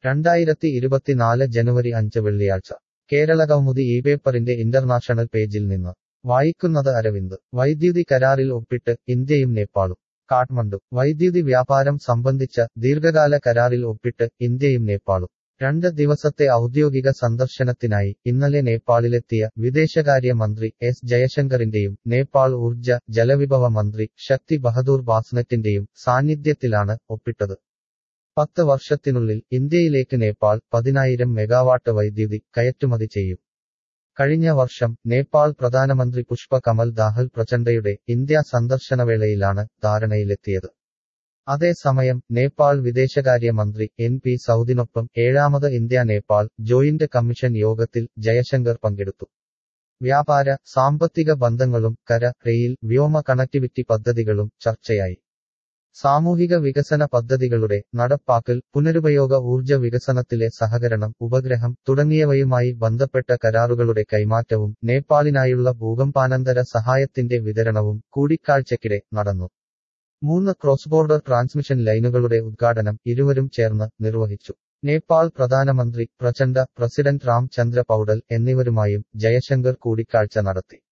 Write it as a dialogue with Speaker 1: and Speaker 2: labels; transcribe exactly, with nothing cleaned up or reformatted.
Speaker 1: രണ്ടായിരത്തി ഇരുപത്തിനാല് ജനുവരി അഞ്ച് വെള്ളിയാഴ്ച കേരളകൗമുദി ഈ പേപ്പറിന്റെ ഇന്റർനാഷണൽ പേജിൽ നിന്ന് വായിക്കുന്നത് അരവിന്ദ്. വൈദ്യുതി കരാറിൽ ഒപ്പിട്ട് ഇന്ത്യയും നേപ്പാളും. കാഠ്മണ്ഡു. വൈദ്യുതി വ്യാപാരം സംബന്ധിച്ച ദീർഘകാല കരാറിൽ ഒപ്പിട്ട് ഇന്ത്യയും നേപ്പാളും. രണ്ട് ദിവസത്തെ ഔദ്യോഗിക സന്ദർശനത്തിനായി ഇന്നലെ നേപ്പാളിലെത്തിയ വിദേശകാര്യ മന്ത്രി എസ് ജയശങ്കറിന്റെയും നേപ്പാൾ ഊർജ ജലവിഭവ മന്ത്രി ശക്തി ബഹദൂർ ബാസ്നറ്റിന്റെയും സാന്നിധ്യത്തിലാണ് ഒപ്പിട്ടത്. പത്ത് വർഷത്തിനുള്ളിൽ ഇന്ത്യയിലേക്ക് നേപ്പാൾ പതിനായിരം മെഗാവാട്ട് വൈദ്യുതി കയറ്റുമതി ചെയ്യും. കഴിഞ്ഞ വർഷം നേപ്പാൾ പ്രധാനമന്ത്രി പുഷ്പ കമൽ ദാഹൽ പ്രചണ്ഡയുടെ ഇന്ത്യാ സന്ദർശനവേളയിലാണ് ധാരണയിലെത്തിയത്. അതേസമയം നേപ്പാൾ വിദേശകാര്യ മന്ത്രി എൻ പി സൗദിനൊപ്പം ഏഴാമത് ഇന്ത്യ നേപ്പാൾ ജോയിന്റ് കമ്മീഷൻ യോഗത്തിൽ ജയശങ്കർ പങ്കെടുത്തു. വ്യാപാര സാമ്പത്തിക ബന്ധങ്ങളും കര റെയിൽ വ്യോമ കണക്ടിവിറ്റി പദ്ധതികളും ചർച്ചയായി. സാമൂഹിക വികസന പദ്ധതികളുടെ നടപ്പാക്കൽ, പുനരുപയോഗ ഊർജ വികസനത്തിലെ സഹകരണം, ഉപഗ്രഹം തുടങ്ങിയവയുമായി ബന്ധപ്പെട്ട കരാറുകളുടെ കൈമാറ്റവും നേപ്പാളിനായുള്ള ഭൂകമ്പാനന്തര സഹായത്തിന്റെ വിതരണവും കൂടിക്കാഴ്ചയ്ക്കിടെ നടന്നു. മൂന്ന് ക്രോസ് ബോർഡർ ട്രാൻസ്മിഷൻ ലൈനുകളുടെ ഉദ്ഘാടനം ഇരുവരും ചേർന്ന് നിർവഹിച്ചു. നേപ്പാൾ പ്രധാനമന്ത്രി പ്രചണ്ഡ, പ്രസിഡന്റ് റാം ചന്ദ്ര പൗഡൽ എന്നിവരുമായും ജയശങ്കർ കൂടിക്കാഴ്ച നടത്തി.